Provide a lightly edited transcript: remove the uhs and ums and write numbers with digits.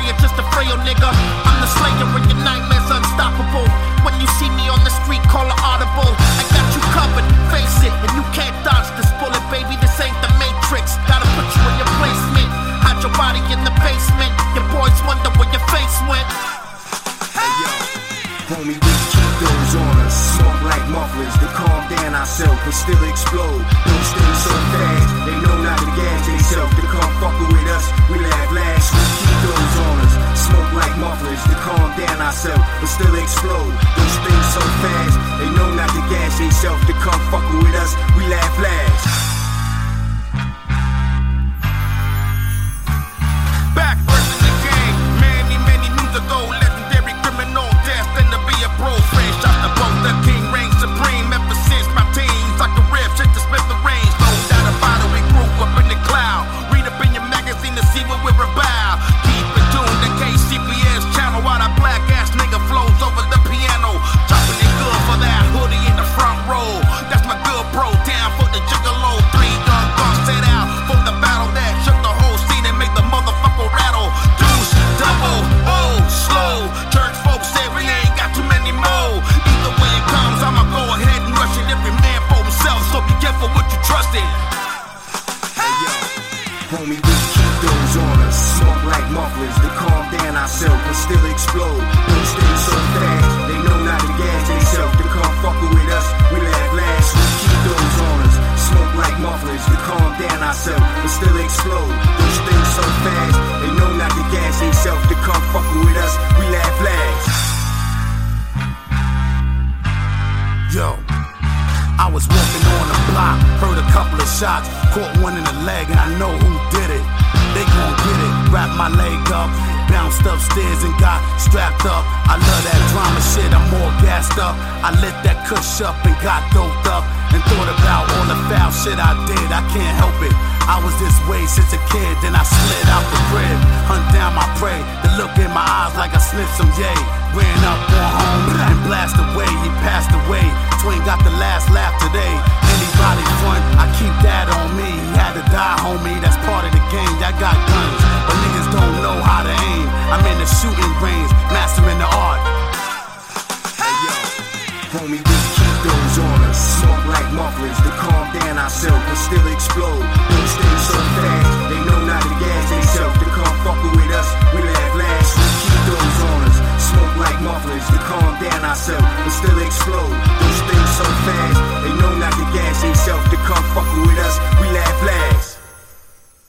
you're just a frail nigga. I'm the slayer and your nightmare's unstoppable. When you see me on the street, call it audible. I got you covered, face it, and you can't dodge this bullet, baby. This ain't the Matrix. Gotta put you in your placement. Hide your body in the basement. Your boys wonder where your face went. Hey yo, homie, we keep those on us. Smoke like mufflers to calm down ourselves, but still explode. Don't stay so fast. They know not to gas themselves. To come fucking with us, we laugh last. We keep those on us. Smoke like mufflers to calm down ourselves, but still explode. Don't stay so fast. They know not to gas themselves. To come fucking with us, we laugh last. Back first in the game, many moons ago, legendary criminal, destined to be a bro. Fresh out the boat, the king reigns supreme. Ever since my teens, like a rip, shit to split the range. No doubt about it, we grew up in the cloud. Read up in your magazine to see what we're about. Keep it tuned to KCPS channel while that black ass nigga flows over the piano. Dropping it good for that hoodie in the front row. That's my good bro, down for the gigolo. 3 young guns set out for the battle that shook the whole scene and made the motherfucker rattle. Deuce, double, oh, slow. Church folks say we ain't got too many more. Either way it comes, I'ma go ahead and rush it. Every man for himself, so be careful what you trust in. Hey yo, homie, we keep those on us. Smoke like mufflers to calm down ourselves, but still explode. Don't stay so fast. They know not to gas themselves. To come fucking with us, we laugh last. We keep those on us. Smoke like mufflers to calm down ourselves, but still explode. Don't stay so fast. They know not to gas themselves. To come fucking with us, we laugh last. Yo, I was walking on the block, heard a couple of shots, caught one in the leg, and I know who did it. They gon' get it, wrapped my leg up, bounced upstairs and got strapped up. I love that drama shit, I'm more gassed up. I lit that kush up and got doped up, and thought about all the foul shit I did. I can't help it, I was this way since a kid, then I slid out the crib, hunt down my prey. The look in my eyes like I sniffed some yay. Ran up on home and blast away, he passed away. Twin got the last laugh today. Anybody front, I keep that on me. He had to die, homie, that's part of the game. I got guns, but niggas don't know how to aim. I'm in the shooting range, mastering the art. Hey yo, homie, we keep those on us. Smoke like mufflers to calm down ourselves, but still explode. Don't stay so fast. They know not to gas themselves. To come fucking with us, we laugh last. We